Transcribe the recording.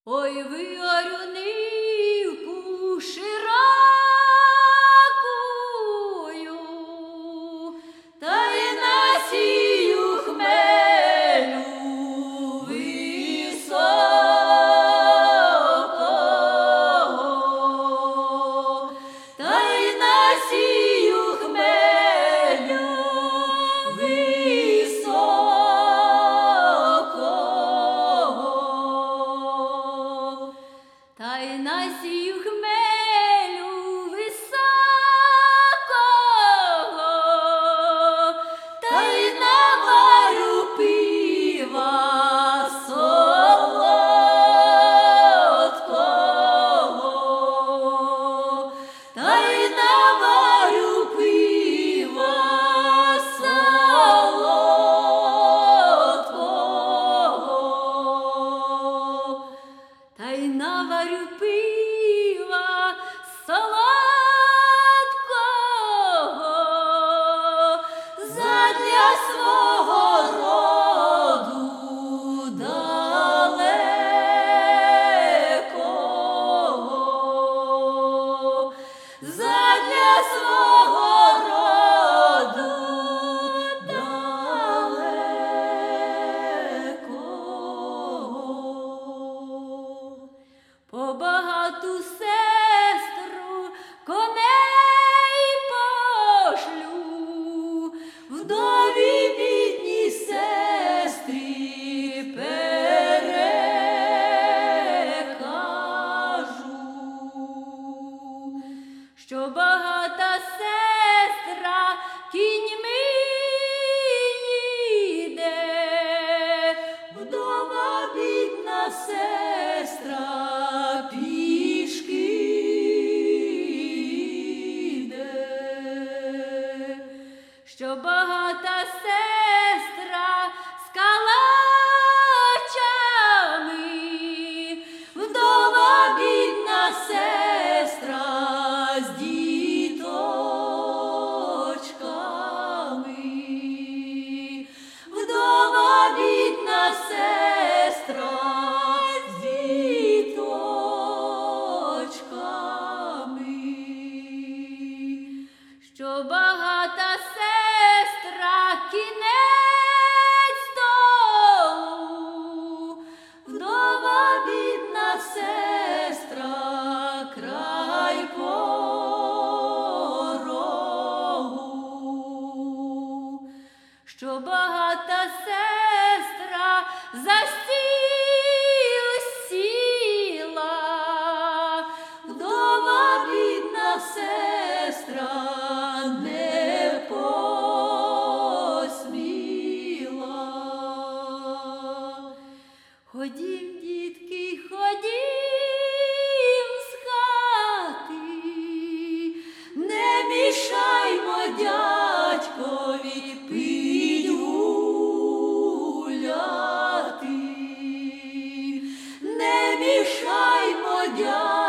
Ой, ви орюни широкою, та й насію хмелю високого, та й насію хмелю високого, та й насію хмелю високого, та й наварю пива солодкого, та й наварю пива солодкого, та й наварю пива солодкого задля свого роду далекого, задля свого роду далекого. По багату сестру коней пошлю, вдові бідній сестрі перекажу, що багата сестра кіньми їде, вдова бідна сестра пішки йде, що багата сестра з калачами, вдова бідна сестра з діточками, вдова бідна сестра з діточками, що багата сестра кінець столу, вдова бідна сестра край порогу, що багата сестра за стіл сіла, вдова бідна сестра не посміла. Ходім, дітки, ходім з хати, не мішаймо дядькові пить гуляти, не мішаймо дядькові